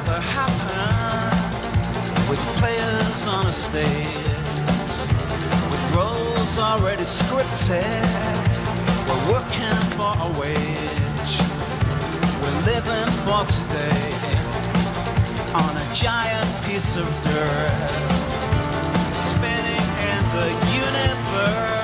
never happen with players on a stage, with roles already scripted. We're working for a wage, we're living for today on a giant piece of dirt, spinning in the universe.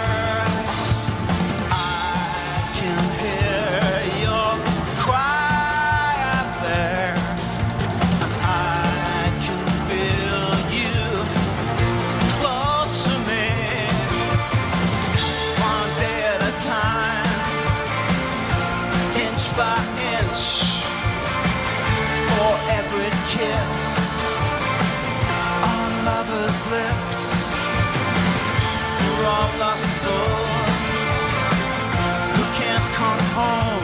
Lips, we're all lost souls who can't come home.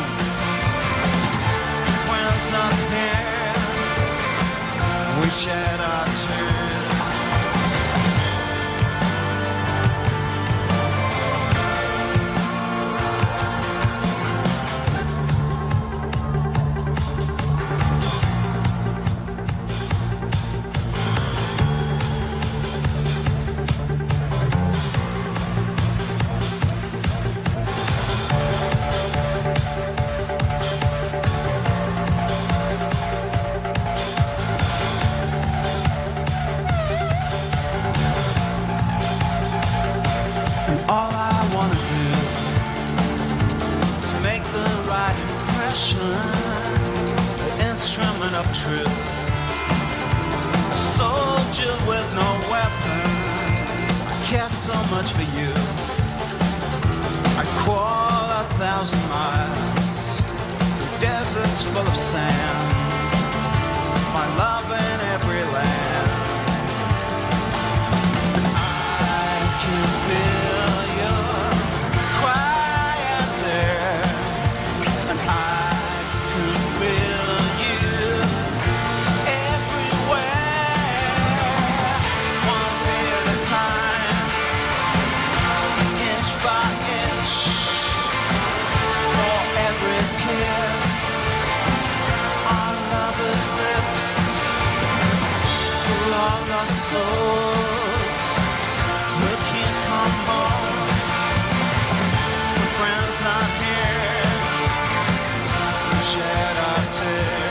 When's not there, we shed our tears. The instrument of truth, a soldier with no weapons. I care so much for you. I crawl 1,000 miles through deserts full of sand, my love in every land. I can feel your quiet there, and I souls, we can't come home. The friend's not here, we shed our tears.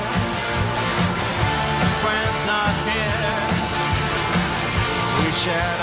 Share